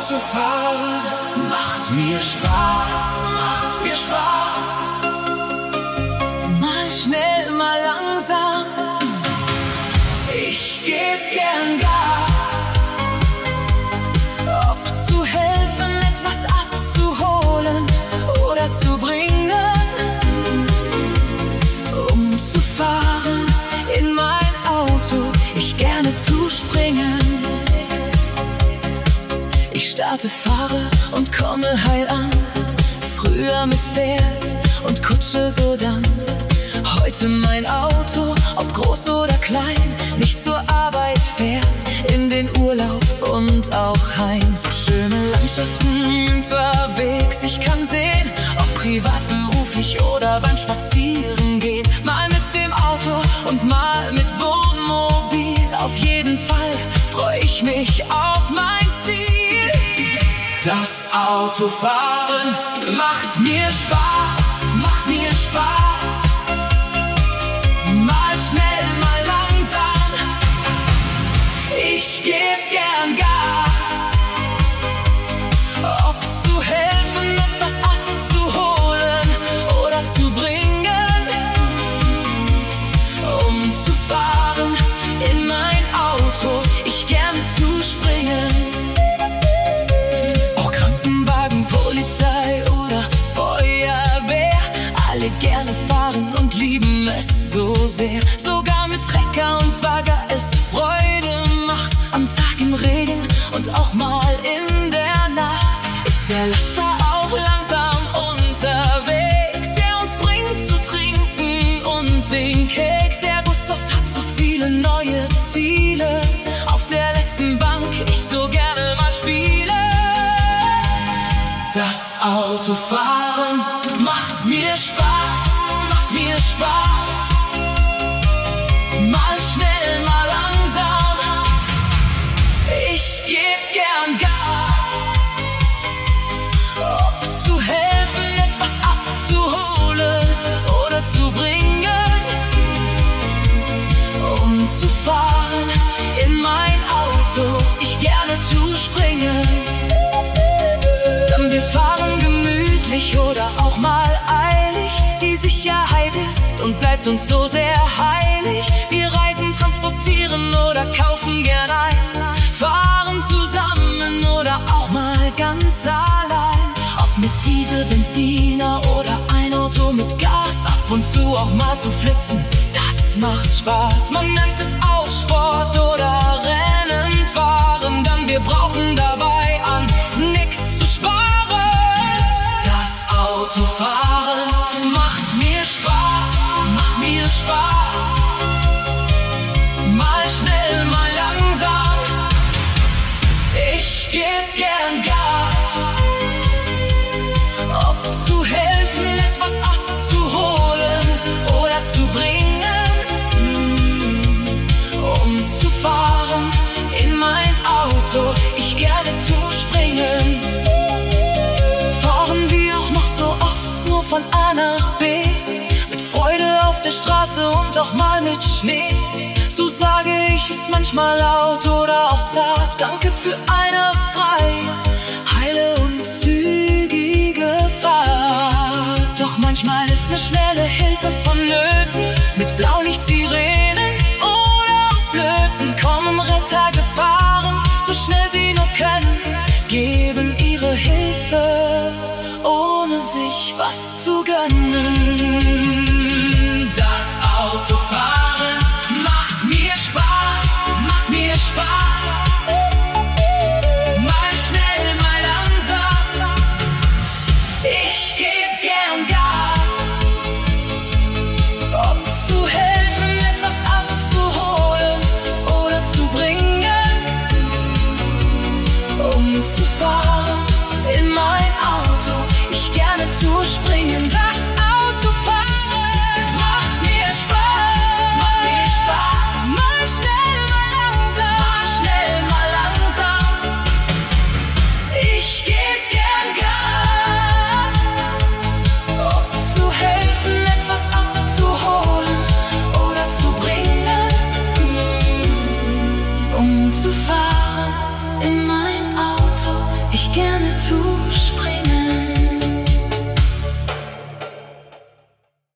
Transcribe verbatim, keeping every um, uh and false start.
Autofahren macht mir Spaß, macht mir Spaß. Mal schnell, mal langsam, ich geb gern Gas. ob zu helfen, etwas abzuholen oder zu bringen, um zu fahren in mein Auto, ich gerne zuspringen. Ich starte, fahre und komme heil an. Früher mit Pferd und Kutsche sodann. Heute mein Auto, ob groß oder klein, mich zur Arbeit fährt, in den Urlaub und auch heim. So schöne Landschaften unterwegs, ich kann sehen, ob privat, beruflich oder beim Spazierengehen. Mal mit dem Auto und mal mit Wohnmobil. Auf jeden Fall freu ich mich auf mein Ziel. Das Autofahren macht mir Spaß, macht mir Spaß. Mal schnell, mal langsam, ich geb gern Gas. ob zu helfen, etwas abzuholen oder zu bringen, um zu fahren in mein Auto, ich gerne zuspringen. Auch Krankenwagen, Polizei oder Feuerwehr, alle gerne fahren und lieben es so sehr. Sogar mit Trecker und Bagger es Freude macht. Am Tag im Regen und auch mal in der Nacht ist der Laster auch langsam unterwegs, der uns bringt zu trinken und den Keks. Der Bus oft hat so viele neue Ziele, auf der letzten Bank ich so gerne mal spiele. Das Autofahren macht mir Spaß, macht mir Spaß. Mal schnell, mal langsam, ich geb gern Gas. ob zu helfen, etwas abzuholen oder zu bringen, um zu fahren in mein Auto, ich gerne zuspringen. Dann wir fahren gemütlich oder auch mal eilig. Die Sicherheit ist und bleibt uns so sehr heilig. Wir reisen, transportieren oder kaufen gern ein, fahren zusammen oder auch mal ganz allein. Ob mit Diesel, Benziner oder ein Auto mit Gas, ab und zu auch mal zu flitzen, das macht Spaß. Man nennt es auch Sport oder Rennen fahren, dann wir brauchen dabei an nix zu sparen. Das Autofahren macht mir Spaß, macht mir Spaß. Mal schnell, mal langsam, ich geb gern Gas. ob zu helfen, etwas abzuholen oder zu bringen, um zu fahren in mein Auto, ich gerne zuspringen. Fahren wir auch noch so oft nur von A nach B, mit Freude auf der Straße und auch mal mit Schnee. So sage ich es manchmal laut oder auch zart, danke für eine freie, heile und zügige Fahrt. Doch manchmal ist eine schnelle Hilfe vonnöten, mit Blaulicht-Sirenen oder auch Flöten kommen Retter gefahren, so schnell sie nur können, geben ihre Hilfe, ohne sich was zu gönnen. Das Autofahren macht mir Spaß, macht mir Spaß. Mal schnell, mal langsam, Ich geb gern Gas. ob zu helfen, etwas abzuholen oder zu bringen, um zu fahren in mein Auto, ich gerne zuspringen. Das Autofahren macht mir Spaß, Macht mir Spaß. mal schnell, mal langsam, Mal schnell, mal langsam. ich geb gern Gas. Ob zu helfen, etwas abzuholen oder zu bringen, um zu fahren in mein Auto, ich gerne tue.